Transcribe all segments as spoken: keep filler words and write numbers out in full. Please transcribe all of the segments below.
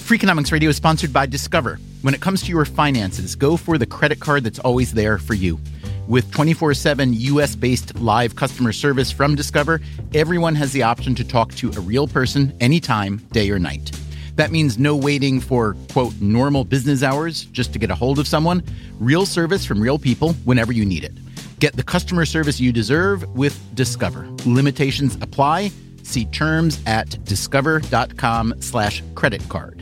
Freakonomics Radio is sponsored by Discover. When it comes to your finances, go for the credit card that's always there for you. With twenty-four seven U S-based live customer service from Discover, everyone has the option to talk to a real person anytime, day or night. That means no waiting for, quote, normal business hours just to get a hold of someone. Real service from real people whenever you need it. Get the customer service you deserve with Discover. Limitations apply. See terms at discover.com slash credit card.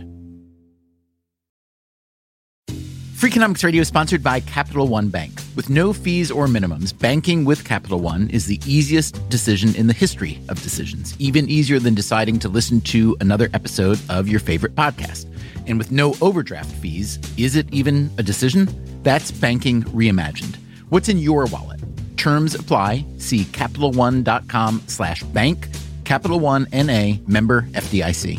Freakonomics Radio is sponsored by Capital One Bank. With no fees or minimums, banking with Capital One is the easiest decision in the history of decisions, even easier than deciding to listen to another episode of your favorite podcast. And with no overdraft fees, is it even a decision? That's banking reimagined. What's in your wallet? Terms apply. See CapitalOne.com slash bank. Capital One N A, member F D I C.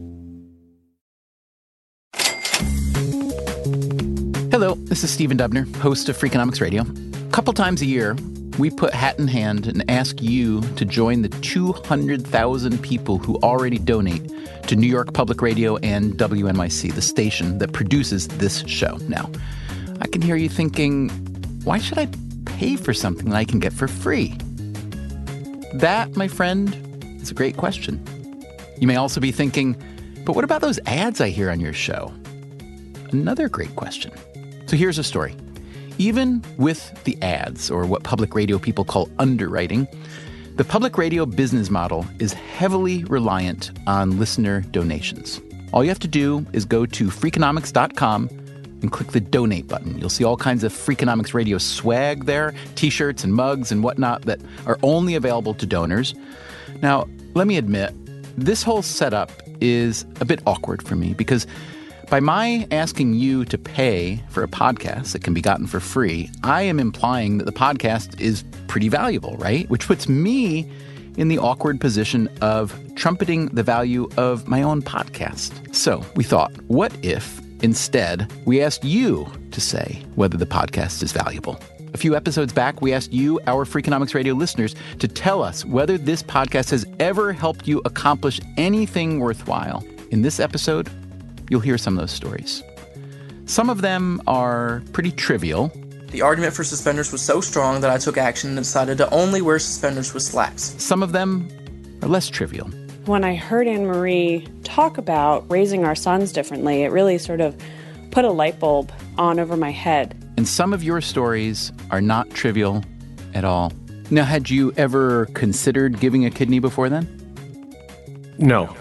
Hello, this is Stephen Dubner, host of Freakonomics Radio. A couple times a year, we put hat in hand and ask you to join the two hundred thousand people who already donate to New York Public Radio and W N Y C, the station that produces this show. Now, I can hear you thinking, why should I pay for something that I can get for free? That, my friend, is a great question. You may also be thinking, but what about those ads I hear on your show? Another great question. So here's a story. Even with the ads, or what public radio people call underwriting, the public radio business model is heavily reliant on listener donations. All you have to do is go to Freakonomics dot com and click the donate button. You'll see all kinds of Freakonomics Radio swag there, t-shirts and mugs and whatnot that are only available to donors. Now, let me admit, this whole setup is a bit awkward for me because by my asking you to pay for a podcast that can be gotten for free, I am implying that the podcast is pretty valuable, right? Which puts me in the awkward position of trumpeting the value of my own podcast. So we thought, what if instead we asked you to say whether the podcast is valuable? A few episodes back, we asked you, our Freakonomics Radio listeners, to tell us whether this podcast has ever helped you accomplish anything worthwhile. In this episode, you'll hear some of those stories. Some of them are pretty trivial. The argument for suspenders was so strong that I took action and decided to only wear suspenders with slacks. Some of them are less trivial. When I heard Anne-Marie talk about raising our sons differently, it really sort of put a light bulb on over my head. And some of your stories are not trivial at all. Now, had you ever considered giving a kidney before then? No.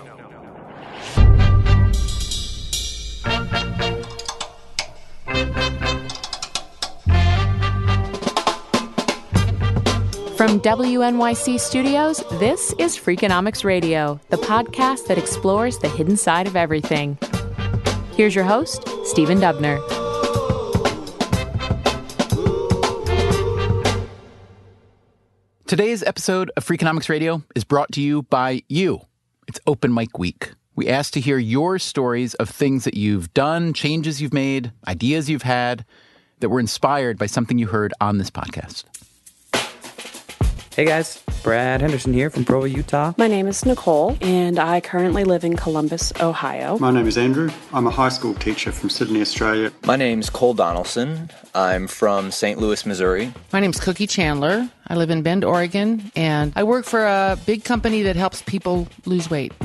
From W N Y C Studios, this is Freakonomics Radio, the podcast that explores the hidden side of everything. Here's your host, Stephen Dubner. Today's episode of Freakonomics Radio is brought to you by you. It's Open Mic Week. We asked to hear your stories of things that you've done, changes you've made, ideas you've had that were inspired by something you heard on this podcast. Hey guys, Brad Henderson here from Provo, Utah. My name is Nicole, and I currently live in Columbus, Ohio. My name is Andrew. I'm a high school teacher from Sydney, Australia. My name's Cole Donaldson. I'm from Saint Louis, Missouri. My name's Cookie Chandler. I live in Bend, Oregon, and I work for a big company that helps people lose weight.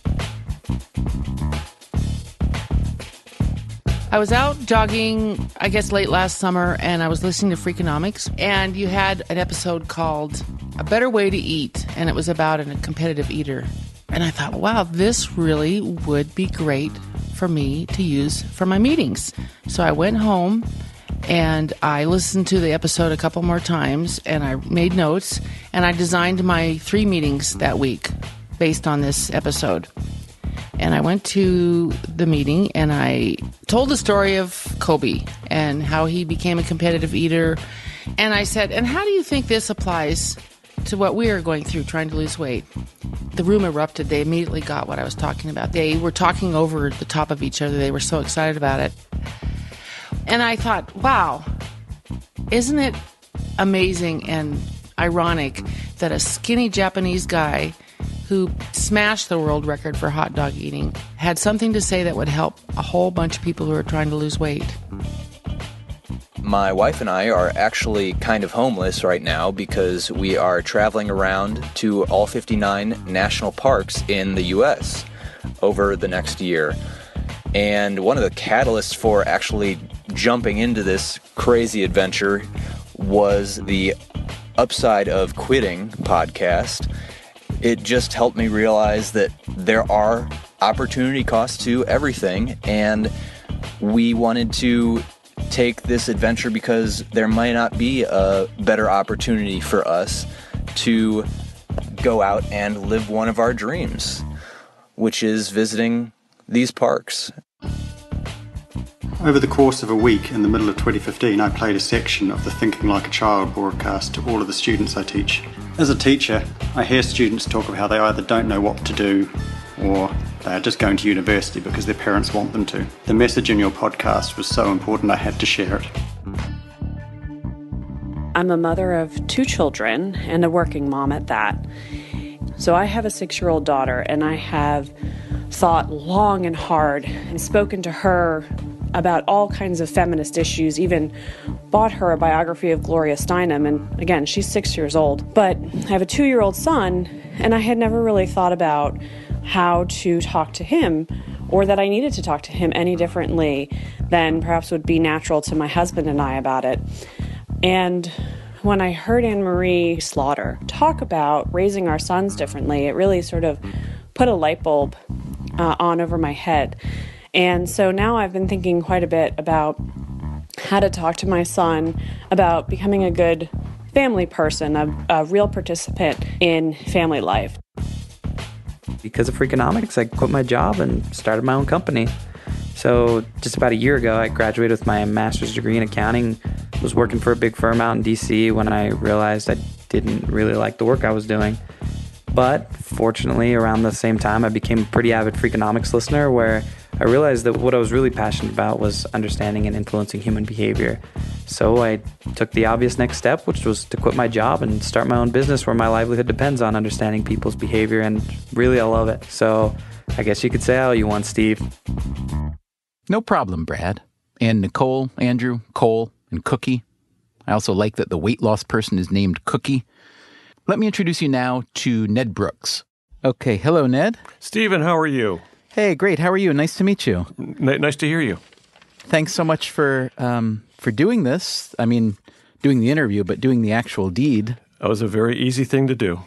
I was out jogging, I guess, late last summer, and I was listening to Freakonomics, and you had an episode called A Better Way to Eat, and it was about a competitive eater. And I thought, wow, this really would be great for me to use for my meetings. So I went home, and I listened to the episode a couple more times, and I made notes, and I designed my three meetings that week based on this episode. And I went to the meeting and I told the story of Kobe and how he became a competitive eater. And I said, and how do you think this applies to what we are going through trying to lose weight? The room erupted. They immediately got what I was talking about. They were talking over the top of each other. They were so excited about it. And I thought, wow, isn't it amazing and ironic that a skinny Japanese guy who smashed the world record for hot dog eating, had something to say that would help a whole bunch of people who are trying to lose weight. My wife and I are actually kind of homeless right now because we are traveling around to all fifty-nine national parks in the U S over the next year. And one of the catalysts for actually jumping into this crazy adventure was the Upside of Quitting podcast. It just helped me realize that there are opportunity costs to everything, and we wanted to take this adventure because there might not be a better opportunity for us to go out and live one of our dreams, which is visiting these parks. Over the course of a week in the middle of twenty fifteen, I played a section of the Thinking Like a Child broadcast to all of the students I teach. As a teacher, I hear students talk of how they either don't know what to do or they are just going to university because their parents want them to. The message in your podcast was so important I had to share it. I'm a mother of two children and a working mom at that. So I have a six-year-old daughter, and I have thought long and hard and spoken to her about all kinds of feminist issues, even bought her a biography of Gloria Steinem, and again, she's six years old. But I have a two-year-old son, and I had never really thought about how to talk to him, or that I needed to talk to him any differently than perhaps would be natural to my husband and I about it. And when I heard Anne Marie Slaughter talk about raising our sons differently, it really sort of put a light bulb uh, on over my head. And so now I've been thinking quite a bit about how to talk to my son about becoming a good family person, a, a real participant in family life. Because of Freakonomics, I quit my job and started my own company. So just about a year ago, I graduated with my master's degree in accounting, was working for a big firm out in D C when I realized I didn't really like the work I was doing. But fortunately, around the same time, I became a pretty avid Freakonomics listener, where I realized that what I was really passionate about was understanding and influencing human behavior. So I took the obvious next step, which was to quit my job and start my own business where my livelihood depends on understanding people's behavior, and really I love it. So I guess you could say I owe you one, Steve. No problem, Brad. And Nicole, Andrew, Cole, and Cookie. I also like that the weight loss person is named Cookie. Let me introduce you now to Ned Brooks. Okay, hello, Ned. Stephen, how are you? Hey, great. How are you? Nice to meet you. N- nice to hear you. Thanks so much for um, for doing this. I mean, doing the interview, but doing the actual deed. That was a very easy thing to do.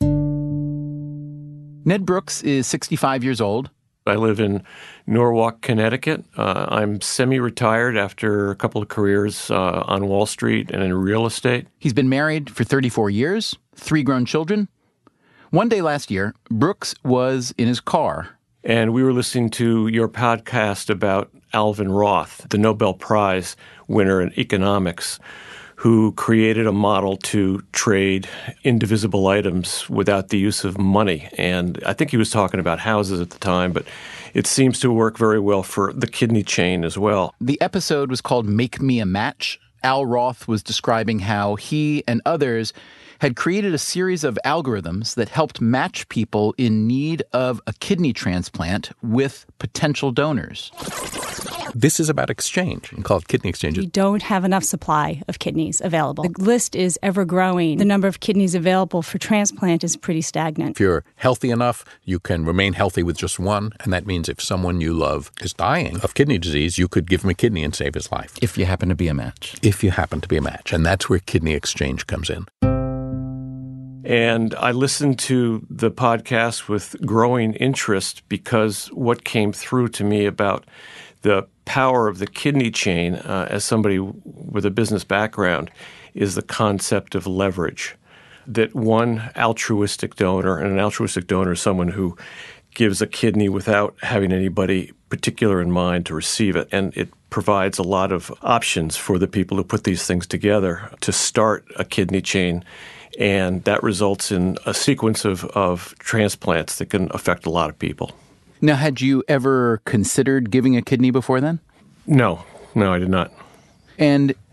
Ned Brooks is sixty-five years old. I live in Norwalk, Connecticut. Uh, I'm semi-retired after a couple of careers uh, on Wall Street and in real estate. He's been married for thirty-four years, three grown children. One day last year, Brooks was in his car. And we were listening to your podcast about Alvin Roth, the Nobel Prize winner in economics, who created a model to trade indivisible items without the use of money. And I think he was talking about houses at the time, but it seems to work very well for the kidney chain as well. The episode was called Make Me a Match. Al Roth was describing how he and others had created a series of algorithms that helped match people in need of a kidney transplant with potential donors. This is about exchange, called kidney exchange. We don't have enough supply of kidneys available. The list is ever growing. The number of kidneys available for transplant is pretty stagnant. If you're healthy enough, you can remain healthy with just one, and that means if someone you love is dying of kidney disease, you could give him a kidney and save his life. If you happen to be a match. If you happen to be a match. And that's where kidney exchange comes in. And I listened to the podcast with growing interest because what came through to me about the power of the kidney chain, uh, as somebody with a business background, is the concept of leverage. That one altruistic donor, and an altruistic donor is someone who gives a kidney without having anybody particular in mind to receive it. And it provides a lot of options for the people who put these things together to start a kidney chain. And that results in a sequence of, of transplants that can affect a lot of people. Now, had you ever considered giving a kidney before then? No, no, I did not. And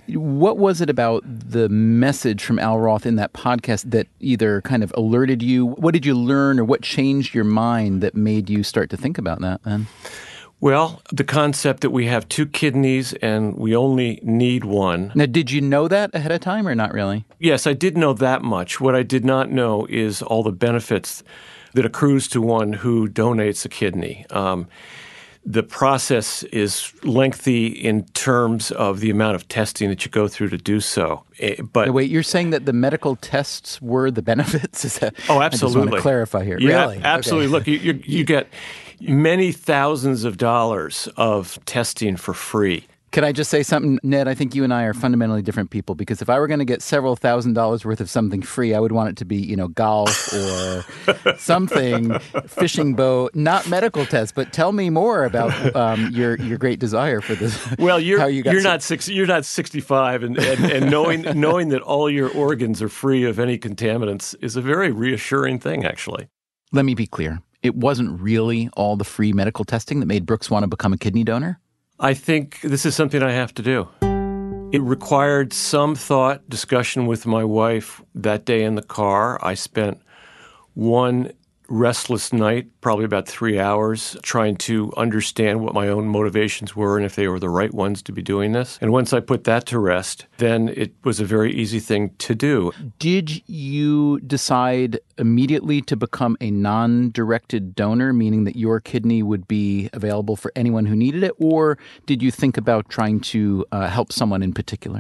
What was it about the message from Al Roth in that podcast that either kind of alerted you? What did you learn or what changed your mind that made you start to think about that then? Well, the concept that we have two kidneys and we only need one. Now, did you know that ahead of time or not really? Yes, I did know that much. What I did not know is all the benefits that accrues to one who donates a kidney. Um, The process is lengthy in terms of the amount of testing that you go through to do so. But wait, you're saying that the medical tests were the benefits? Is that, oh, absolutely. I just want to clarify here. Yeah, really? absolutely. Okay. Look, you, you, you get many thousands of dollars of testing for free. Can I just say something, Ned? I think you and I are fundamentally different people, because if I were going to get several thousand dollars worth of something free, I would want it to be, you know, golf or something, fishing boat, not medical tests. But tell me more about um, your your great desire for this. Well, you're how you got you're so- not six, you're not sixty-five, and, and, and knowing knowing that all your organs are free of any contaminants is a very reassuring thing, actually. Let me be clear. It wasn't really all the free medical testing that made Brooks want to become a kidney donor? I think this is something I have to do. It required some thought, discussion with my wife that day in the car. I spent one restless night, probably about three hours, trying to understand what my own motivations were and if they were the right ones to be doing this. And once I put that to rest, then it was a very easy thing to do. Did you decide immediately to become a non-directed donor, meaning that your kidney would be available for anyone who needed it, or did you think about trying to uh, help someone in particular?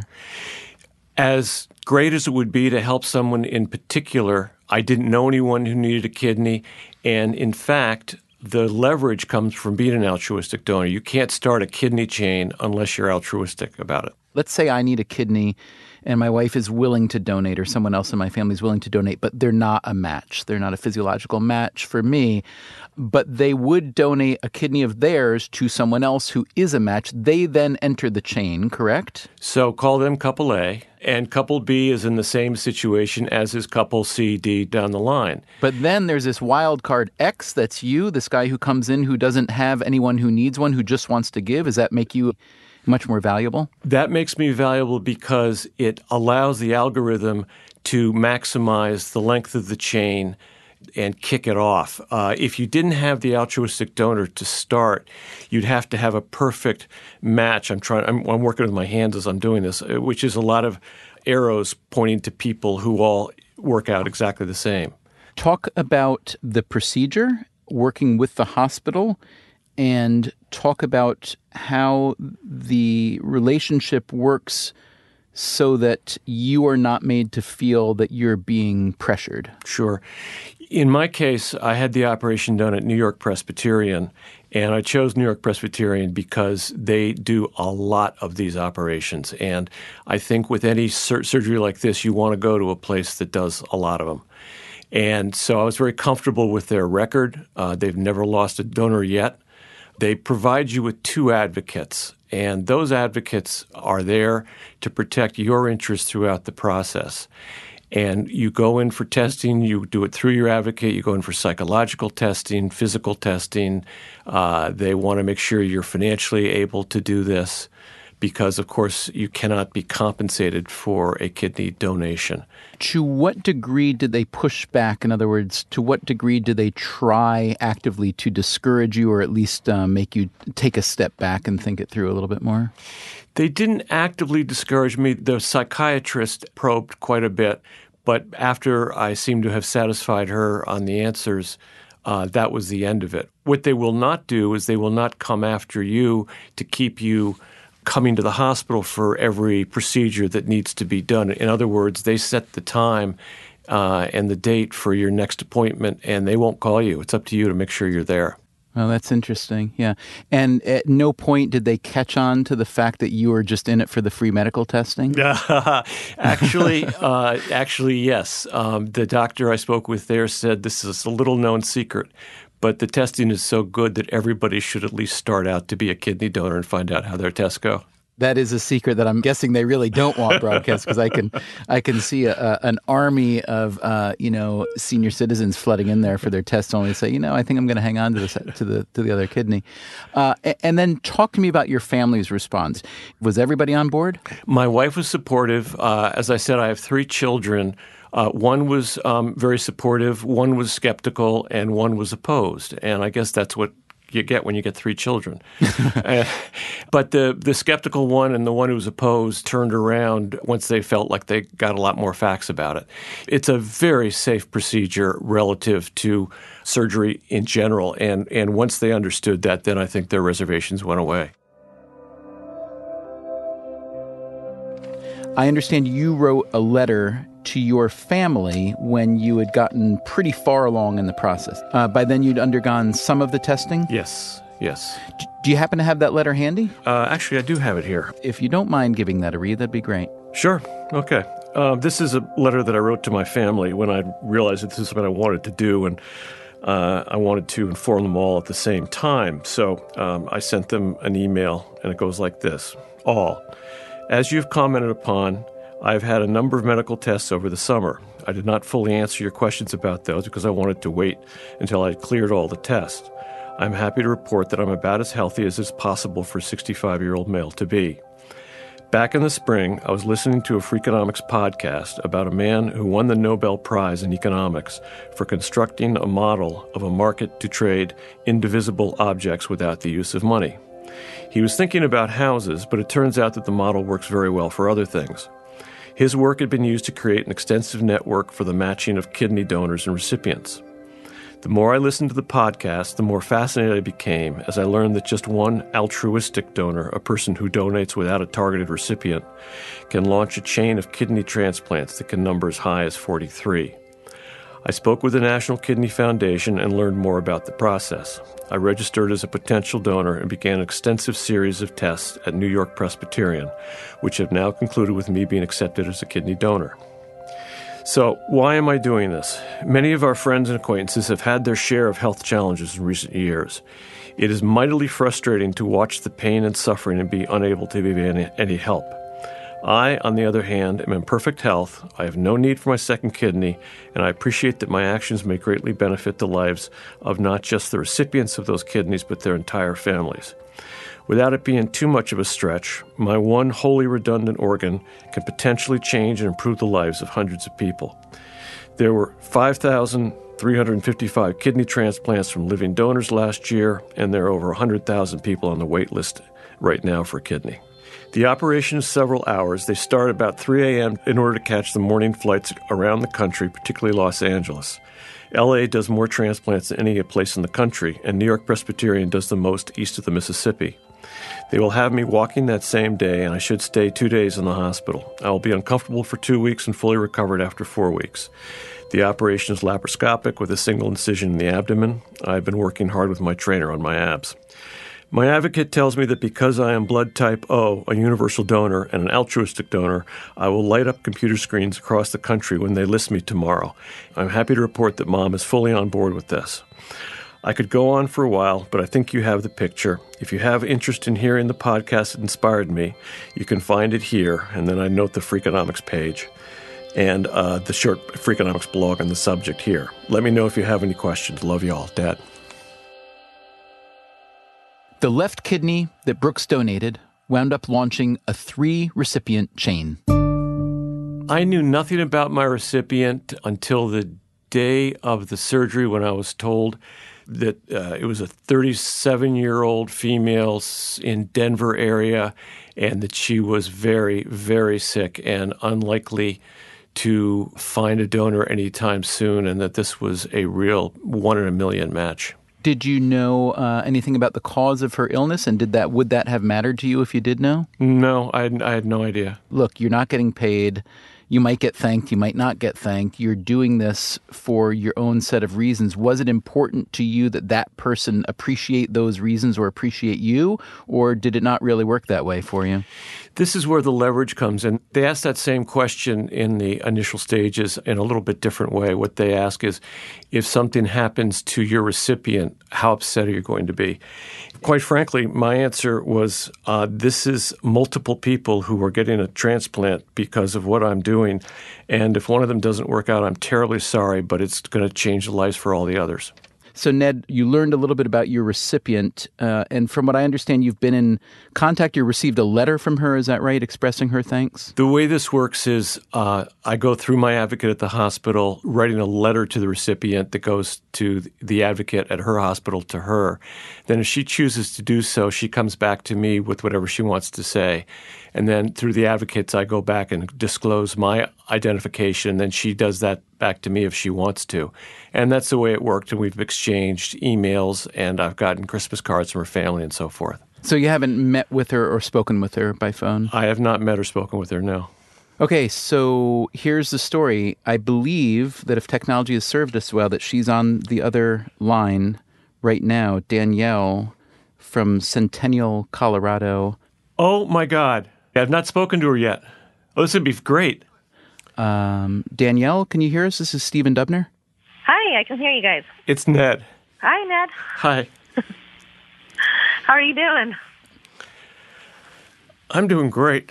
As great as it would be to help someone in particular, I didn't know anyone who needed a kidney. And in fact, the leverage comes from being an altruistic donor. You can't start a kidney chain unless you're altruistic about it. Let's say I need a kidney and my wife is willing to donate, or someone else in my family is willing to donate, but they're not a match. They're not a physiological match for me, but they would donate a kidney of theirs to someone else who is a match. They then enter the chain, correct? So call them couple A, and couple B is in the same situation as is couple C, D down the line. But then there's this wild card X, that's you, this guy who comes in who doesn't have anyone who needs one, who just wants to give. Does that make you much more valuable? That makes me valuable because it allows the algorithm to maximize the length of the chain and kick it off. Uh, if you didn't have the altruistic donor to start, you'd have to have a perfect match. I'm trying. I'm, I'm working with my hands as I'm doing this, which is a lot of arrows pointing to people who all work out exactly the same. Talk about the procedure, working with the hospital, and talk about how the relationship works so that you are not made to feel that you're being pressured. Sure. In my case, I had the operation done at New York Presbyterian, and I chose New York Presbyterian because they do a lot of these operations. And I think with any sur- surgery like this, you want to go to a place that does a lot of them. And so I was very comfortable with their record. Uh, they've never lost a donor yet. They provide you with two advocates, and those advocates are there to protect your interests throughout the process. And you go in for testing, you do it through your advocate, you go in for psychological testing, physical testing. Uh, they want to make sure you're financially able to do this because, of course, you cannot be compensated for a kidney donation. To what degree did they push back? In other words, to what degree do they try actively to discourage you or at least uh, make you take a step back and think it through a little bit more? They didn't actively discourage me. The psychiatrist probed quite a bit, but after I seemed to have satisfied her on the answers, uh, that was the end of it. What they will not do is they will not come after you to keep you coming to the hospital for every procedure that needs to be done. In other words, they set the time uh, and the date for your next appointment, and they won't call you. It's up to you to make sure you're there. Oh, that's interesting. Yeah. And at no point did they catch on to the fact that you were just in it for the free medical testing? actually, uh, actually, yes. Um, the doctor I spoke with there said this is a little-known secret, but the testing is so good that everybody should at least start out to be a kidney donor and find out how their tests go. That is a secret that I'm guessing they really don't want broadcast, because I can, I can see a, a, an army of uh, you know senior citizens flooding in there for their test, only to say, you know, I think I'm going to hang on to this to the to the other kidney. Uh, and then talk to me about your family's response. Was everybody on board? My wife was supportive. Uh, as I said, I have three children. Uh, one was um, very supportive, one was skeptical, and one was opposed. And I guess that's what you get when you get three children. uh, but the the skeptical one and the one who was opposed turned around once they felt like they got a lot more facts about it. It's a very safe procedure relative to surgery in general. And, and once they understood that, then I think their reservations went away. I understand you wrote a letter to your family when you had gotten pretty far along in the process. Uh, by then, you'd undergone some of the testing? Yes, yes. D- do you happen to have that letter handy? Uh, actually, I do have it here. If you don't mind giving that a read, that'd be great. Sure. Okay. Uh, this is a letter that I wrote to my family when I realized that this is what I wanted to do, and uh, I wanted to inform them all at the same time. So um, I sent them an email, and it goes like this. All. As you've commented upon, I've had a number of medical tests over the summer. I did not fully answer your questions about those because I wanted to wait until I had cleared all the tests. I'm happy to report that I'm about as healthy as is possible for a sixty-five-year-old male to be. Back in the spring, I was listening to a Freakonomics podcast about a man who won the Nobel Prize in economics for constructing a model of a market to trade indivisible objects without the use of money. He was thinking about houses, but it turns out that the model works very well for other things. His work had been used to create an extensive network for the matching of kidney donors and recipients. The more I listened to the podcast, the more fascinated I became as I learned that just one altruistic donor, a person who donates without a targeted recipient, can launch a chain of kidney transplants that can number as high as forty-three. I spoke with the National Kidney Foundation and learned more about the process. I registered as a potential donor and began an extensive series of tests at New York Presbyterian, which have now concluded with me being accepted as a kidney donor. So, why am I doing this? Many of our friends and acquaintances have had their share of health challenges in recent years. It is mightily frustrating to watch the pain and suffering and be unable to be any, any help. I, on the other hand, am in perfect health. I have no need for my second kidney, and I appreciate that my actions may greatly benefit the lives of not just the recipients of those kidneys, but their entire families. Without it being too much of a stretch, my one wholly redundant organ can potentially change and improve the lives of hundreds of people. There were five thousand three hundred fifty-five kidney transplants from living donors last year, and there are over one hundred thousand people on the wait list right now for a kidney. The operation is several hours. They start about three a.m. in order to catch the morning flights around the country, particularly Los Angeles. L A does more transplants than any place in the country, and New York Presbyterian does the most east of the Mississippi. They will have me walking that same day, and I should stay two days in the hospital. I will be uncomfortable for two weeks and fully recovered after four weeks. The operation is laparoscopic with a single incision in the abdomen. I've been working hard with my trainer on my abs. My advocate tells me that because I am blood type O, a universal donor, and an altruistic donor, I will light up computer screens across the country when they list me tomorrow. I'm happy to report that Mom is fully on board with this. I could go on for a while, but I think you have the picture. If you have interest in hearing the podcast that inspired me, you can find it here, and then I note the Freakonomics page and uh, the short Freakonomics blog on the subject here. Let me know if you have any questions. Love you all. Dad. The left kidney that Brooks donated wound up launching a three-recipient chain. I knew nothing about my recipient until the day of the surgery when I was told that uh, it was a thirty-seven-year-old female in Denver area and that she was very, very sick and unlikely to find a donor anytime soon, and that this was a real one-in-a-million match. Did you know uh, anything about the cause of her illness, and did that would that have mattered to you if you did know? No, I had, I had no idea. Look, you're not getting paid. You might get thanked, you might not get thanked. You're doing this for your own set of reasons. Was it important to you that that person appreciate those reasons or appreciate you, or did it not really work that way for you? This is where the leverage comes in. They ask that same question in the initial stages in a little bit different way. What they ask is, if something happens to your recipient, how upset are you going to be? Quite frankly, my answer was, uh, this is multiple people who are getting a transplant because of what I'm doing. And if one of them doesn't work out, I'm terribly sorry, but it's going to change the lives for all the others. So, Ned, you learned a little bit about your recipient, uh, and from what I understand, you've been in contact. You received a letter from her, is that right, expressing her thanks? The way this works is uh, I go through my advocate at the hospital, writing a letter to the recipient that goes to the advocate at her hospital to her. Then if she chooses to do so, she comes back to me with whatever she wants to say. And then through the advocates, I go back and disclose my identification. Then she does that back to me if she wants to. And that's the way it worked. And we've exchanged emails, and I've gotten Christmas cards from her family and so forth. So you haven't met with her or spoken with her by phone? I have not met or spoken with her, no. Okay, so here's the story. I believe that if technology has served us well, that she's on the other line right now. Danielle from Centennial, Colorado. Oh, my God. I've not spoken to her yet. Oh, this would be great. Um, Danielle, can you hear us? This is Stephen Dubner. Hi, I can hear you guys. It's Ned. Hi, Ned. Hi. How are you doing? I'm doing great.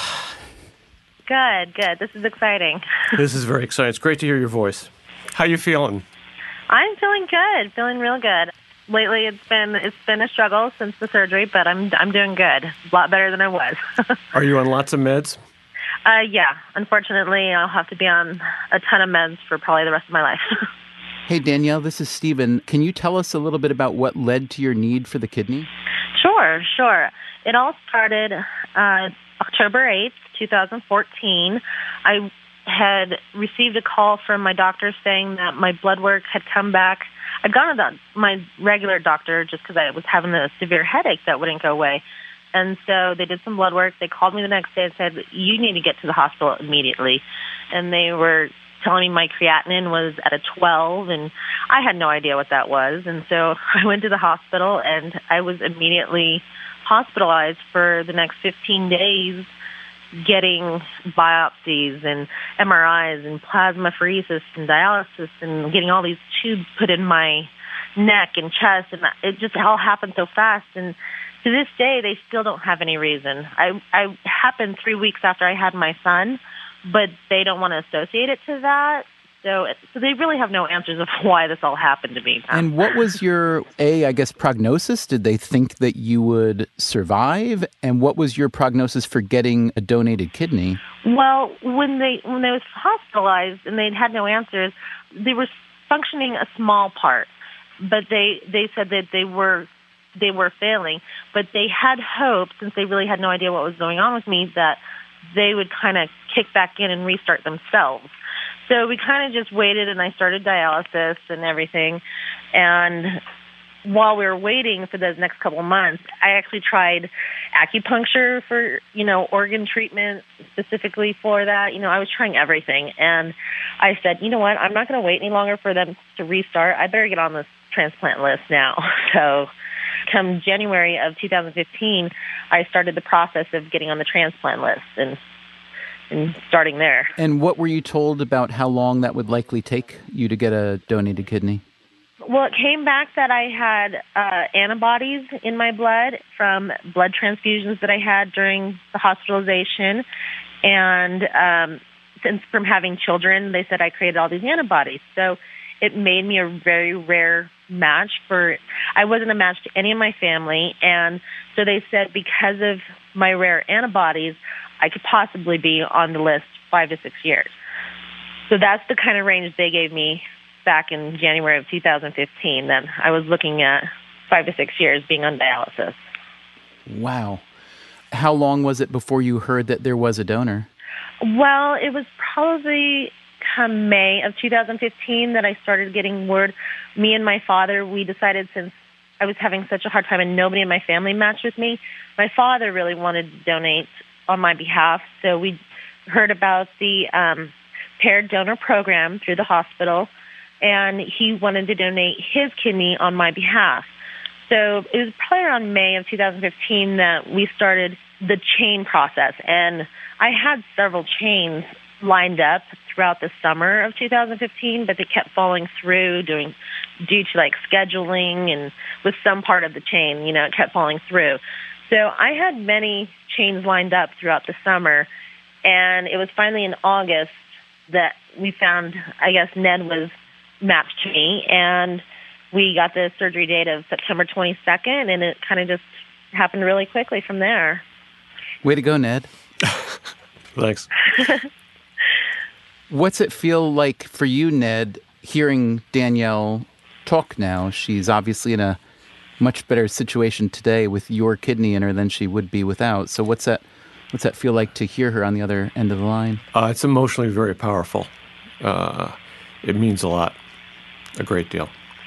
Good, good. This is exciting. This is very exciting. It's great to hear your voice. How you feeling? I'm feeling good, feeling real good. Lately, it's been it's been a struggle since the surgery, but I'm I'm doing good. A lot better than I was. Are you on lots of meds? Uh, yeah. Unfortunately, I'll have to be on a ton of meds for probably the rest of my life. Hey, Danielle, this is Stephen. Can you tell us a little bit about what led to your need for the kidney? Sure, sure. It all started uh, October eighth, twenty fourteen. I had received a call from my doctor saying that my blood work had come back. I'd gone to the, my regular doctor just because I was having a severe headache that wouldn't go away. And so they did some blood work. They called me the next day and said, you need to get to the hospital immediately. And they were telling me my creatinine was at a twelve, and I had no idea what that was. And so I went to the hospital, and I was immediately hospitalized for the next fifteen days, getting biopsies and M R Is and plasmapheresis and dialysis and getting all these tubes put in my neck and chest. And it just all happened so fast. And to this day, they still don't have any reason. I, I happened three weeks after I had my son, but they don't want to associate it to that. So, so they really have no answers of why this all happened to me. And what was your, A, I guess, prognosis? Did they think that you would survive? And what was your prognosis for getting a donated kidney? Well, when they when they was hospitalized and they had no answers, they were functioning a small part, but they they said that they were they were failing. But they had hope, since they really had no idea what was going on with me, that they would kind of kick back in and restart themselves. So we kind of just waited, and I started dialysis and everything. And while we were waiting for those next couple of months, I actually tried acupuncture for, you know, organ treatment specifically for that. You know, I was trying everything. And I said, you know what, I'm not going to wait any longer for them to restart. I better get on this transplant list now. So come January of two thousand fifteen, I started the process of getting on the transplant list and and starting there. And what were you told about how long that would likely take you to get a donated kidney? Well, it came back that I had uh, antibodies in my blood from blood transfusions that I had during the hospitalization. And um, since from having children, they said I created all these antibodies. So it made me a very rare match for, I wasn't a match to any of my family. And so they said because of my rare antibodies, I could possibly be on the list five to six years. So that's the kind of range they gave me back in January of two thousand fifteen, that I was looking at five to six years being on dialysis. Wow. How long was it before you heard that there was a donor? Well, it was probably come May of two thousand fifteen that I started getting word. Me and my father, we decided, since I was having such a hard time and nobody in my family matched with me, my father really wanted to donate on my behalf. So we heard about the um, paired donor program through the hospital, and he wanted to donate his kidney on my behalf. So it was probably around May of two thousand fifteen that we started the chain process, and I had several chains lined up throughout the summer of two thousand fifteen, but they kept falling through doing due to like scheduling and with some part of the chain, you know, it kept falling through. So I had many chains lined up throughout the summer, and it was finally in August that we found, I guess, Ned was mapped to me, and we got the surgery date of September twenty-second, and it kind of just happened really quickly from there. Way to go, Ned. Thanks. What's it feel like for you, Ned, hearing Danielle talk now? She's obviously in a much better situation today with your kidney in her than she would be without. So what's that what's that feel like to hear her on the other end of the line? Uh, it's emotionally very powerful. Uh, it means a lot, a great deal.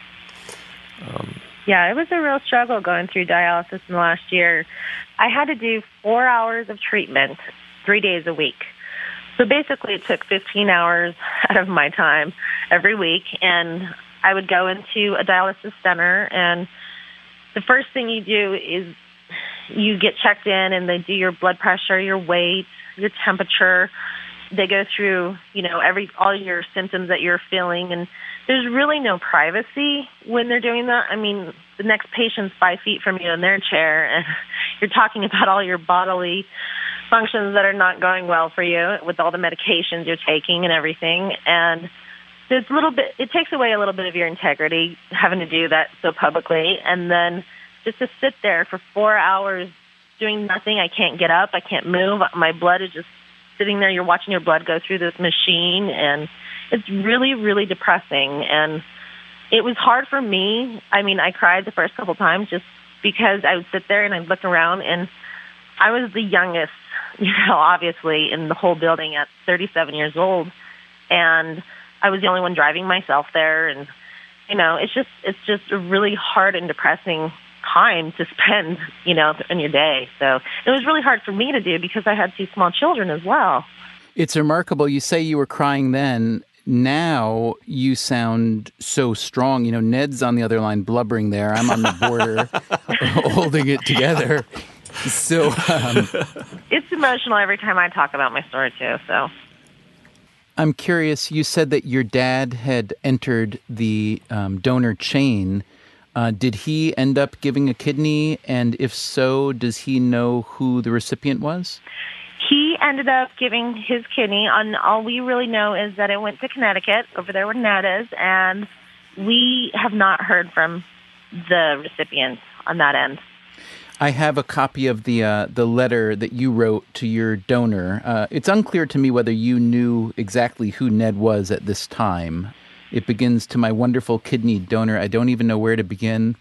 Um, yeah, it was a real struggle going through dialysis in the last year. I had to do four hours of treatment, three days a week. So basically it took fifteen hours out of my time every week, and I would go into a dialysis center, and the first thing you do is you get checked in, and they do your blood pressure, your weight, your temperature. They go through, you know, every all your symptoms that you're feeling, and there's really no privacy when they're doing that. I mean, the next patient's five feet from you in their chair, and you're talking about all your bodily functions that are not going well for you with all the medications you're taking and everything. And so it's a little bit, it takes away a little bit of your integrity having to do that so publicly. And then just to sit there for four hours doing nothing. I can't get up. I can't move. My blood is just sitting there. You're watching your blood go through this machine, and it's really, really depressing. And it was hard for me. I mean, I cried the first couple times just because I would sit there and I'd look around, and I was the youngest, you know, obviously, in the whole building at thirty-seven years old. And I was the only one driving myself there. And, you know, it's just, it's just a really hard and depressing time to spend, you know, in your day. So it was really hard for me to do because I had two small children as well. It's remarkable. You say you were crying then. Now you sound so strong. You know, Ned's on the other line blubbering there. I'm on the border holding it together. So um, it's emotional every time I talk about my story too. So I'm curious. You said that your dad had entered the um, donor chain. Uh, did he end up giving a kidney? And if so, does he know who the recipient was? He ended up giving his kidney. And all we really know is that it went to Connecticut, over there where Ned is, and we have not heard from the recipient on that end. I have a copy of the uh, the letter that you wrote to your donor. Uh, it's unclear to me whether you knew exactly who Ned was at this time. It begins, "To my wonderful kidney donor, I don't even know where to begin."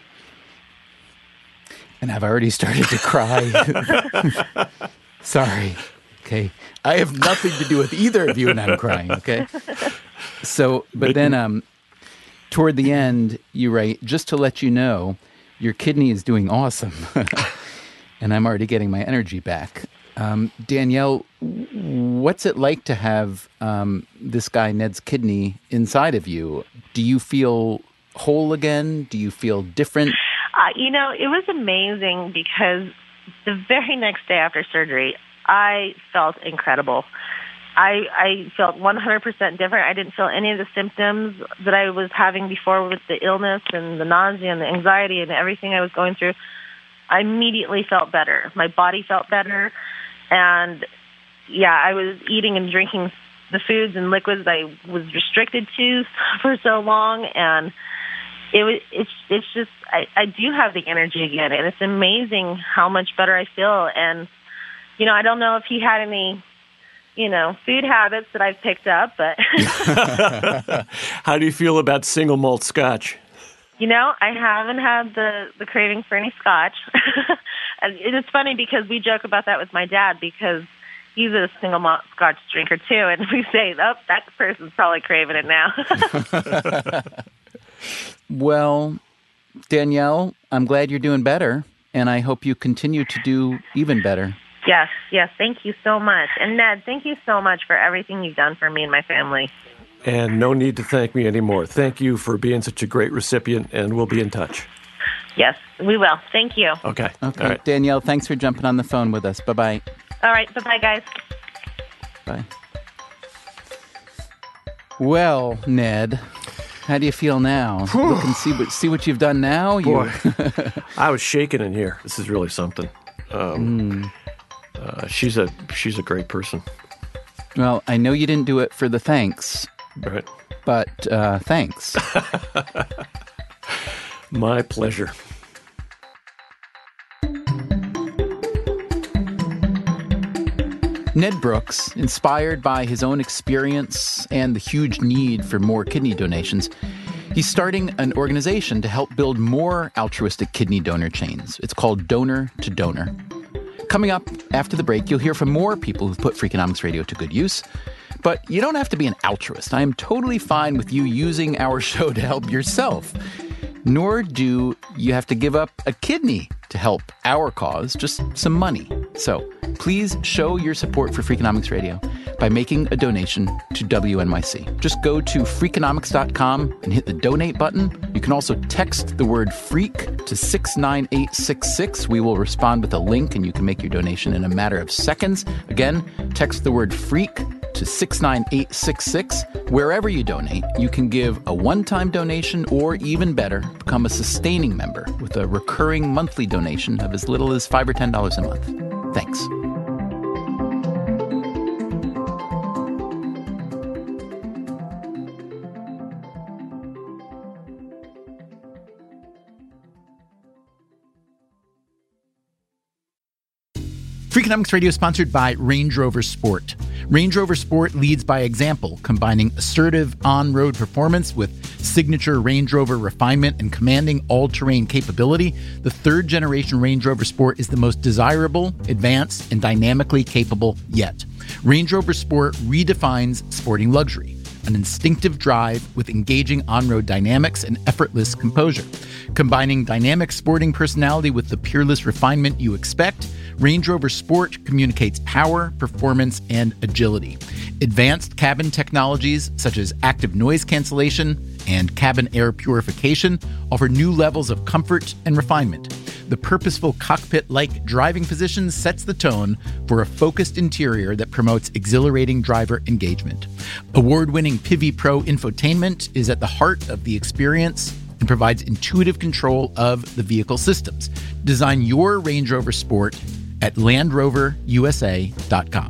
And I've already started to cry. Sorry. Okay. I have nothing to do with either of you, and I'm crying, okay? So, but then um, toward the end, you write, "Just to let you know, your kidney is doing awesome." And I'm already getting my energy back. Um, Danielle, what's it like to have um, this guy, Ned's kidney, inside of you? Do you feel whole again? Do you feel different? Uh, you know, it was amazing because the very next day after surgery, I felt incredible. I, I felt one hundred percent different. I didn't feel any of the symptoms that I was having before with the illness and the nausea and the anxiety and everything I was going through. I immediately felt better. My body felt better. And, yeah, I was eating and drinking the foods and liquids I was restricted to for so long. And it was, it's, it's just, I, I do have the energy again. And it's amazing how much better I feel. And, you know, I don't know if he had any, you know, food habits that I've picked up, but... How do you feel about single malt scotch? You know, I haven't had the, the craving for any scotch. And it's funny because we joke about that with my dad because he's a single malt scotch drinker too, and we say, oh, that person's probably craving it now. Well, Danielle, I'm glad you're doing better, and I hope you continue to do even better. Yes, yes. Thank you so much. And Ned, thank you so much for everything you've done for me and my family. And no need to thank me anymore. Thank you for being such a great recipient, and we'll be in touch. Yes, we will. Thank you. Okay. Okay, All right. Danielle, thanks for jumping on the phone with us. Bye-bye. All right, bye-bye, guys. Bye. Well, Ned, how do you feel now? Look and see what, see what you've done now? You... Boy, I was shaking in here. This is really something. Um, mm. uh, she's a she's a great person. Well, I know you didn't do it for the thanks. Right. But uh, thanks. My pleasure. Ned Brooks, inspired by his own experience and the huge need for more kidney donations, he's starting an organization to help build more altruistic kidney donor chains. It's called Donor to Donor. Coming up after the break, you'll hear from more people who've put Freakonomics Radio to good use. But you don't have to be an altruist. I am totally fine with you using our show to help yourself. Nor do you have to give up a kidney to help our cause, just some money. So please show your support for Freakonomics Radio by making a donation to W N Y C. Just go to freakonomics dot com and hit the donate button. You can also text the word freak to six nine eight six six. We will respond with a link and you can make your donation in a matter of seconds. Again, text the word freak to six nine eight six six. Wherever you donate, you can give a one-time donation or, even better, become a sustaining member with a recurring monthly donation of as little as five or ten dollars a month. Thanks. Freakonomics Radio is sponsored by Range Rover Sport. Range Rover Sport leads by example, combining assertive on-road performance with signature Range Rover refinement and commanding all-terrain capability. The third-generation Range Rover Sport is the most desirable, advanced, and dynamically capable yet. Range Rover Sport redefines sporting luxury, an instinctive drive with engaging on-road dynamics and effortless composure. Combining dynamic sporting personality with the peerless refinement you expect, Range Rover Sport communicates power, performance, and agility. Advanced cabin technologies such as active noise cancellation and cabin air purification offer new levels of comfort and refinement. The purposeful cockpit-like driving position sets the tone for a focused interior that promotes exhilarating driver engagement. Award-winning Pivi Pro infotainment is at the heart of the experience and provides intuitive control of the vehicle systems. Design your Range Rover Sport at land rover u s a dot com.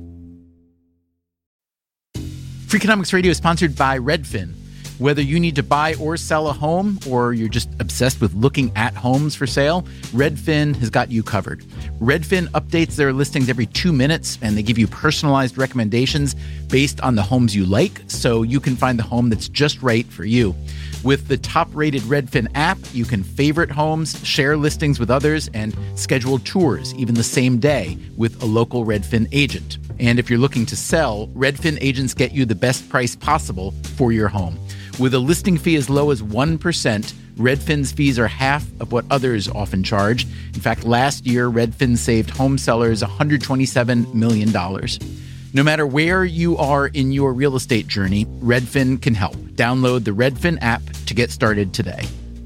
Freakonomics Radio is sponsored by Redfin. Whether you need to buy or sell a home, or you're just obsessed with looking at homes for sale, Redfin has got you covered. Redfin updates their listings every two minutes, and they give you personalized recommendations based on the homes you like, so you can find the home that's just right for you. With the top-rated Redfin app, you can favorite homes, share listings with others, and schedule tours even the same day with a local Redfin agent. And if you're looking to sell, Redfin agents get you the best price possible for your home. With a listing fee as low as one percent, Redfin's fees are half of what others often charge. In fact, last year, Redfin saved home sellers one hundred twenty-seven million dollars. No matter where you are in your real estate journey, Redfin can help. Download the Redfin app to get started today.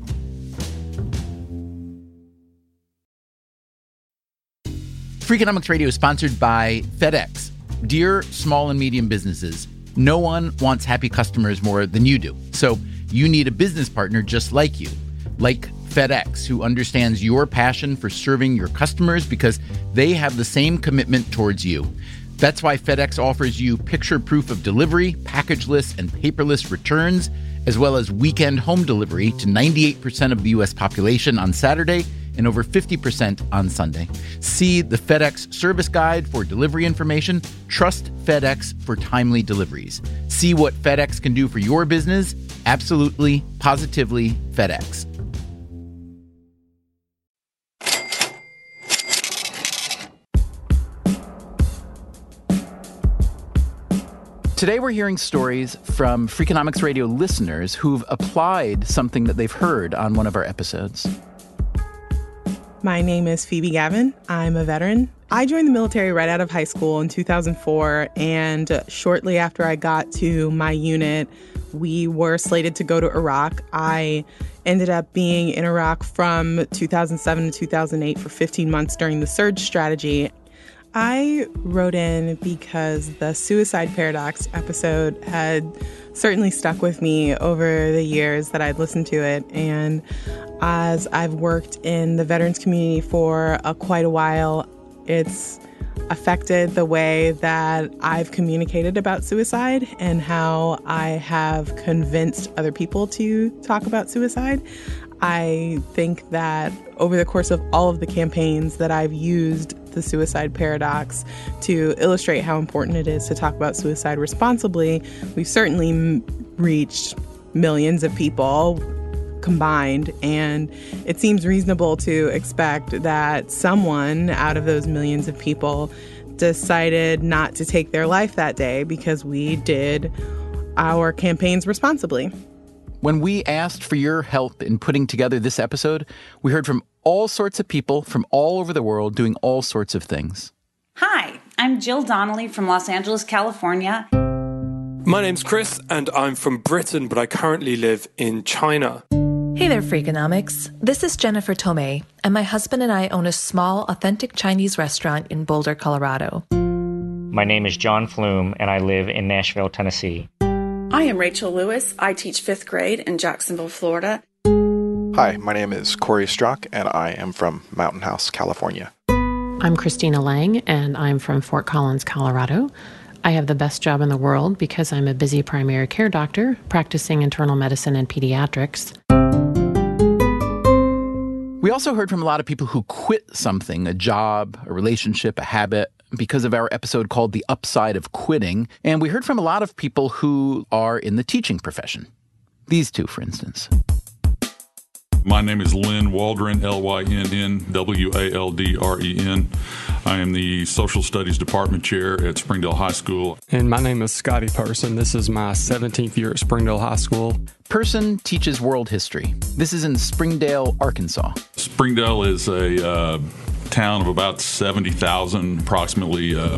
Freakonomics Radio is sponsored by FedEx. Dear small and medium businesses, no one wants happy customers more than you do. So you need a business partner just like you, like FedEx, who understands your passion for serving your customers because they have the same commitment towards you. That's why FedEx offers you picture proof of delivery, packageless and paperless returns, as well as weekend home delivery to ninety-eight percent of the U S population on Saturday and over fifty percent on Sunday. See the FedEx service guide for delivery information. Trust FedEx for timely deliveries. See what FedEx can do for your business. Absolutely, positively FedEx. Today we're hearing stories from Freakonomics Radio listeners who've applied something that they've heard on one of our episodes. My name is Phoebe Gavin. I'm a veteran. I joined the military right out of high school in two thousand four, and shortly after I got to my unit, we were slated to go to Iraq. I ended up being in Iraq from two thousand seven to two thousand eight for fifteen months during the surge strategy. I wrote in because the suicide paradox episode had certainly stuck with me over the years that I'd listened to it. And as I've worked in the veterans community for a, quite a while, it's affected the way that I've communicated about suicide and how I have convinced other people to talk about suicide. I think that over the course of all of the campaigns that I've used the suicide paradox to illustrate how important it is to talk about suicide responsibly, we've certainly m- reached millions of people combined, and it seems reasonable to expect that someone out of those millions of people decided not to take their life that day because we did our campaigns responsibly. When we asked for your help in putting together this episode, we heard from all sorts of people from all over the world doing all sorts of things. Hi, I'm Jill Donnelly from Los Angeles, California. My name's Chris, and I'm from Britain, but I currently live in China. Hey there, Freakonomics. This is Jennifer Tomei, and my husband and I own a small, authentic Chinese restaurant in Boulder, Colorado. My name is John Flume, and I live in Nashville, Tennessee. I am Rachel Lewis. I teach fifth grade in Jacksonville, Florida. Hi, my name is Corey Strock, and I am from Mountain House, California. I'm Christina Lang, and I'm from Fort Collins, Colorado. I have the best job in the world because I'm a busy primary care doctor practicing internal medicine and pediatrics. We also heard from a lot of people who quit something, a job, a relationship, a habit, because of our episode called The Upside of Quitting. And we heard from a lot of people who are in the teaching profession. These two, for instance. My name is Lynn Waldron, L Y N N W A L D R E N. I am the Social Studies Department Chair at Springdale High School. And my name is Scotty Person. This is my seventeenth year at Springdale High School. Person teaches world history. This is in Springdale, Arkansas. Springdale is a uh, town of about seventy thousand, approximately. Uh,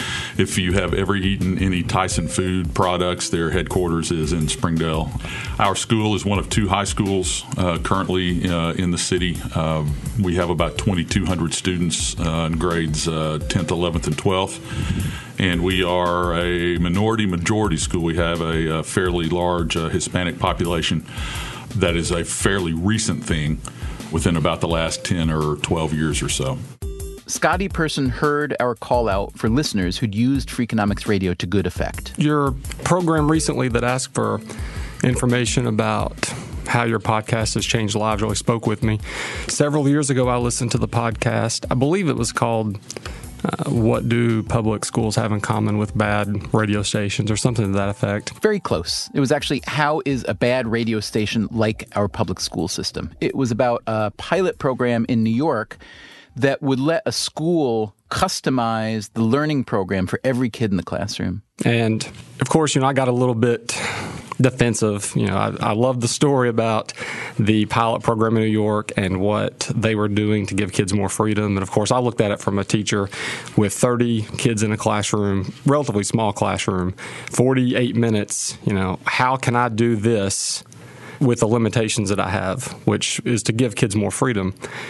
if you have ever eaten any Tyson food products, their headquarters is in Springdale. Our school is one of two high schools uh, currently uh, in the city. Uh, we have about twenty-two hundred students uh, in grades uh, tenth, eleventh, and twelfth. And we are a minority-majority school. We have a, a fairly large uh, Hispanic population. That is a fairly recent thing within about the last ten or twelve years or so. Scotty Person heard our call out for listeners who'd used Freakonomics Radio to good effect. Your program recently that asked for information about how your podcast has changed lives really spoke with me. Several years ago, I listened to the podcast. I believe it was called uh, What Do Public Schools Have in Common with Bad Radio Stations or something to that effect. Very close. It was actually How is a Bad Radio Station Like Our Public School System? It was about a pilot program in New York that would let a school customize the learning program for every kid in the classroom. And, of course, you know, I got a little bit defensive. You know, I, I love the story about the pilot program in New York and what they were doing to give kids more freedom. And, of course, I looked at it from a teacher with thirty kids in a classroom, relatively small classroom, forty-eight minutes. You know, how can I do this with the limitations that I have, which is to give kids more freedom?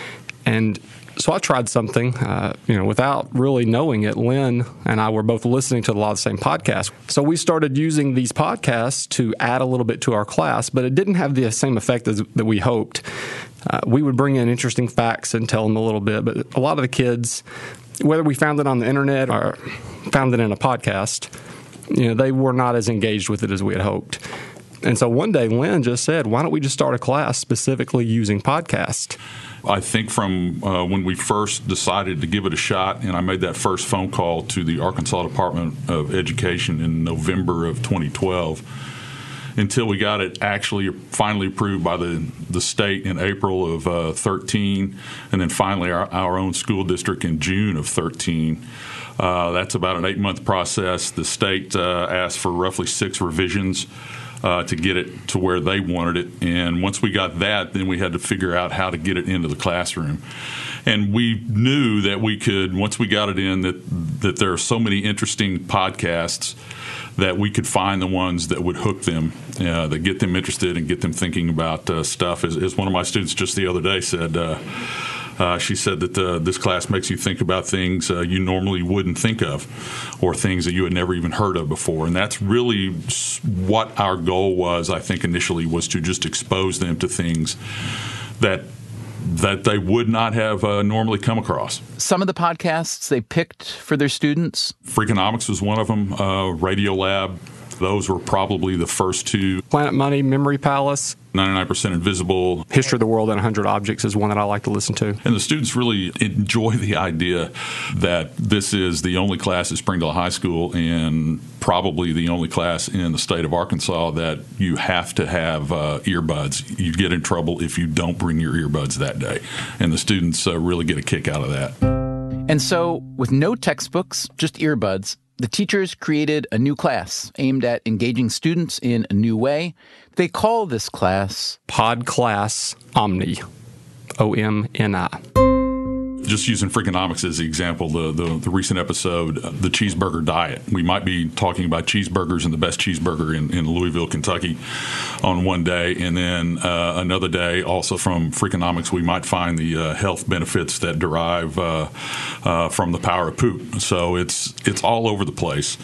And so I tried something, uh, you know, without really knowing it. Lynn and I were both listening to a lot of the same podcasts. So we started using these podcasts to add a little bit to our class, but it didn't have the same effect as that we hoped. Uh, we would bring in interesting facts and tell them a little bit, but a lot of the kids, whether we found it on the internet or found it in a podcast, you know, they were not as engaged with it as we had hoped. And so one day Lynn just said, why don't we just start a class specifically using podcasts? I think from uh, when we first decided to give it a shot, and I made that first phone call to the Arkansas Department of Education in November of twenty twelve, until we got it actually finally approved by the, the state in April of uh, thirteen, and then finally our, our own school district in June of thirteen. Uh, that's about an eight-month process. The state uh, asked for roughly six revisions. uh, to get it to where they wanted it. And once we got that, then we had to figure out how to get it into the classroom. And we knew that we could, once we got it in, that that there are so many interesting podcasts that we could find the ones that would hook them, uh, that get them interested and get them thinking about uh, stuff. As, as one of my students just the other day said, uh, uh, she said that uh, this class makes you think about things uh, you normally wouldn't think of, or things that you had never even heard of before. And that's really what our goal was, I think, initially, was to just expose them to things that that they would not have uh, normally come across. Some of the podcasts they picked for their students? Freakonomics was one of them, uh, Radiolab. Those were probably the first two. Planet Money, Memory Palace. ninety-nine percent Invisible. History of the World in one hundred Objects is one that I like to listen to. And the students really enjoy the idea that this is the only class at Springdale High School and probably the only class in the state of Arkansas that you have to have uh, earbuds. You get in trouble if you don't bring your earbuds that day. And the students uh, really get a kick out of that. And so, with no textbooks, just earbuds, the teachers created a new class aimed at engaging students in a new way. They call this class Pod Class Omni, O M N I. Just using Freakonomics as the example, the, the, the recent episode, the cheeseburger diet. We might be talking about cheeseburgers and the best cheeseburger in, in Louisville, Kentucky on one day, and then uh, another day also from Freakonomics we might find the uh, health benefits that derive uh, uh, from the power of poop. So it's it's all over the place,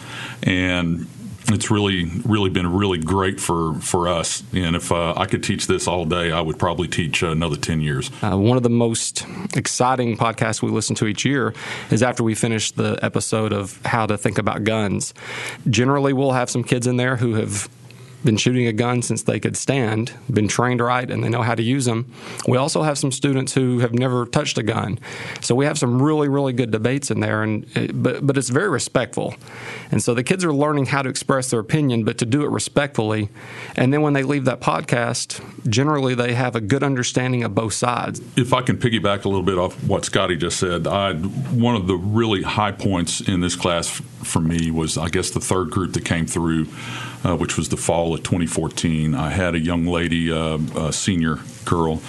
and it's really, really been really great for, for us. And if uh, I could teach this all day, I would probably teach another ten years. Uh, one of the most exciting podcasts we listen to each year is after we finish the episode of How to Think About Guns. Generally, we'll have some kids in there who have been shooting a gun since they could stand, been trained right, and they know how to use them. We also have some students who have never touched a gun. So we have some really, really good debates in there, and but but it's very respectful. And so the kids are learning how to express their opinion, but to do it respectfully. And then when they leave that podcast, generally they have a good understanding of both sides. If I can piggyback a little bit off what Scotty just said, I one of the really high points in this class for me was, I guess, the third group that came through, Uh, which was the fall of twenty fourteen. I had a young lady, uh, a senior girl,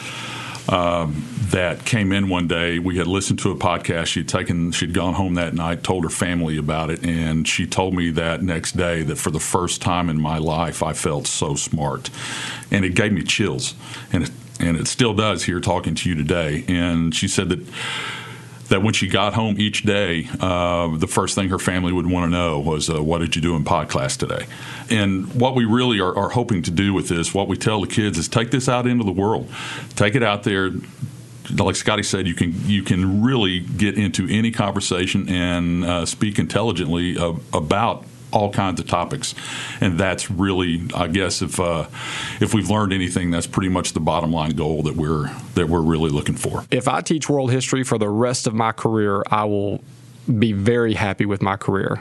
um, that came in one day. We had listened to a podcast. She'd taken, she'd gone home that night, told her family about it, and she told me that next day that for the first time in my life, I felt so smart, and it gave me chills, and it, and it still does here talking to you today. And she said that. that when she got home each day, uh, the first thing her family would want to know was, uh, what did you do in pod class today? And what we really are, are hoping to do with this, what we tell the kids is take this out into the world. Take it out there. Like Scotty said, you can you can really get into any conversation and uh, speak intelligently uh, about all kinds of topics, and that's really, I guess, if uh, if we've learned anything, that's pretty much the bottom line goal that we're that we're really looking for. If I teach world history for the rest of my career, I will be very happy with my career.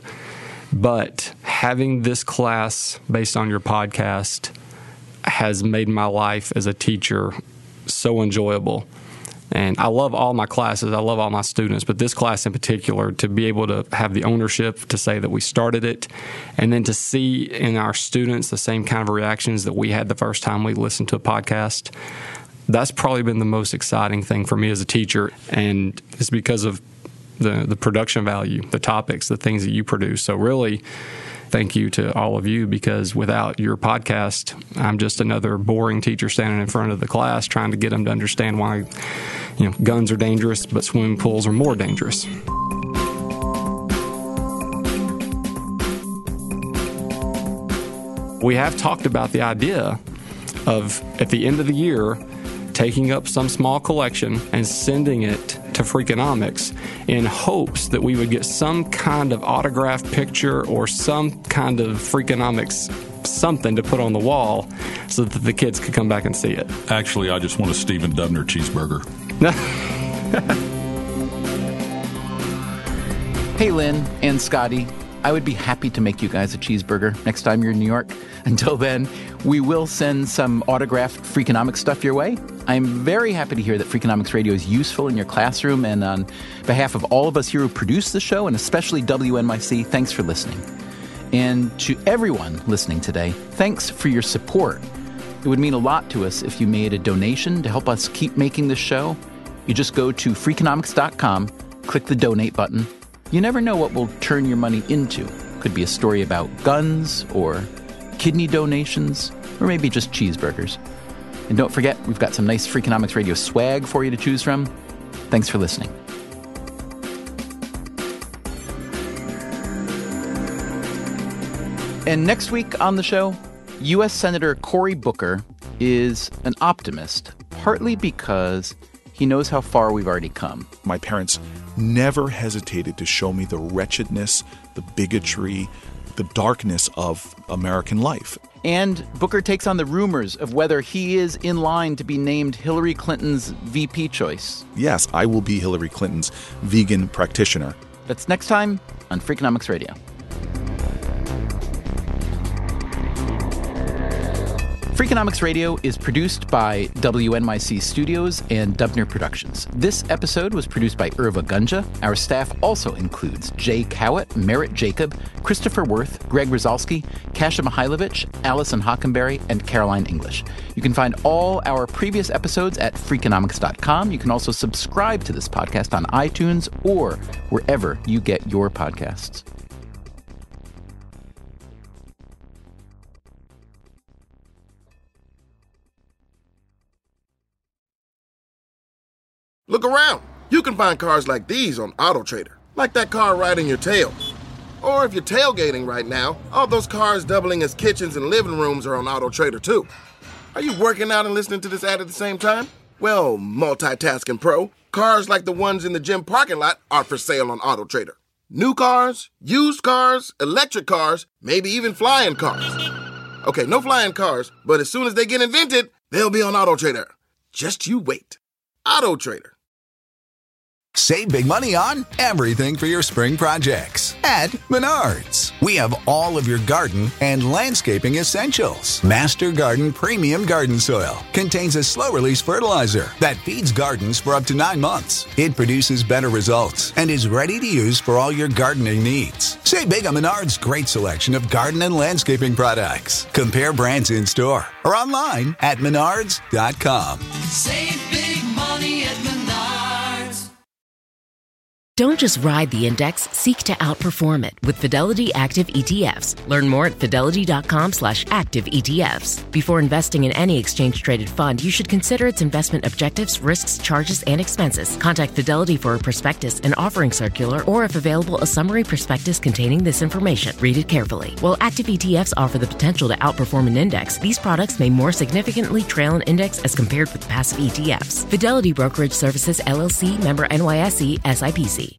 But having this class based on your podcast has made my life as a teacher so enjoyable. And I love all my classes. I love all my students. But this class in particular, to be able to have the ownership to say that we started it, and then to see in our students the same kind of reactions that we had the first time we listened to a podcast, that's probably been the most exciting thing for me as a teacher. And it's because of the, the production value, the topics, the things that you produce. So really, thank you to all of you, because without your podcast, I'm just another boring teacher standing in front of the class trying to get them to understand why, you know, guns are dangerous, but swimming pools are more dangerous. We have talked about the idea of, at the end of the year, taking up some small collection and sending it to Freakonomics in hopes that we would get some kind of autographed picture or some kind of Freakonomics something to put on the wall so that the kids could come back and see it. Actually, I just want a Stephen Dubner cheeseburger. Hey, Lynn and Scotty, I would be happy to make you guys a cheeseburger next time you're in New York. Until then, we will send some autographed Freakonomics stuff your way. I'm very happy to hear that Freakonomics Radio is useful in your classroom, and on behalf of all of us here who produce the show, and especially W N Y C, thanks for listening. And to everyone listening today, thanks for your support. It would mean a lot to us if you made a donation to help us keep making this show. You just go to freakonomics dot com, click the donate button. You never know what we'll turn your money into. Could be a story about guns or kidney donations or maybe just cheeseburgers. And don't forget, we've got some nice Freakonomics Radio swag for you to choose from. Thanks for listening. And next week on the show, U S Senator Cory Booker is an optimist, partly because he knows how far we've already come. My parents never hesitated to show me the wretchedness, the bigotry, the darkness of American life. And Booker takes on the rumors of whether he is in line to be named Hillary Clinton's V P choice. Yes, I will be Hillary Clinton's vegan practitioner. That's next time on Freakonomics Radio. Freakonomics Radio is produced by W N Y C Studios and Dubner Productions. This episode was produced by Irva Gunja. Our staff also includes Jay Cowett, Merritt Jacob, Christopher Worth, Greg Rozalski, Kasia Mihailovich, Allison Hockenberry, and Caroline English. You can find all our previous episodes at freakonomics dot com. You can also subscribe to this podcast on iTunes or wherever you get your podcasts. Look around. You can find cars like these on AutoTrader, like that car riding your tail. Or if you're tailgating right now, all those cars doubling as kitchens and living rooms are on AutoTrader too. Are you working out and listening to this ad at the same time? Well, multitasking pro, cars like the ones in the gym parking lot are for sale on AutoTrader. New cars, used cars, electric cars, maybe even flying cars. Okay, no flying cars, but as soon as they get invented, they'll be on AutoTrader. Just you wait. AutoTrader. Save big money on everything for your spring projects at Menards. We have all of your garden and landscaping essentials. Master Garden Premium Garden Soil contains a slow-release fertilizer that feeds gardens for up to nine months. It produces better results and is ready to use for all your gardening needs. Save big on Menards' great selection of garden and landscaping products. Compare brands in store or online at menards dot com. Save big money at Menards. Don't just ride the index, seek to outperform it with Fidelity Active E T Fs. Learn more at fidelity dot com slash active E T Fs. Before investing in any exchange-traded fund, you should consider its investment objectives, risks, charges, and expenses. Contact Fidelity for a prospectus, an offering circular, or if available, a summary prospectus containing this information. Read it carefully. While active E T Fs offer the potential to outperform an index, these products may more significantly trail an index as compared with passive E T Fs. Fidelity Brokerage Services, L L C, member N Y S E, S I P C.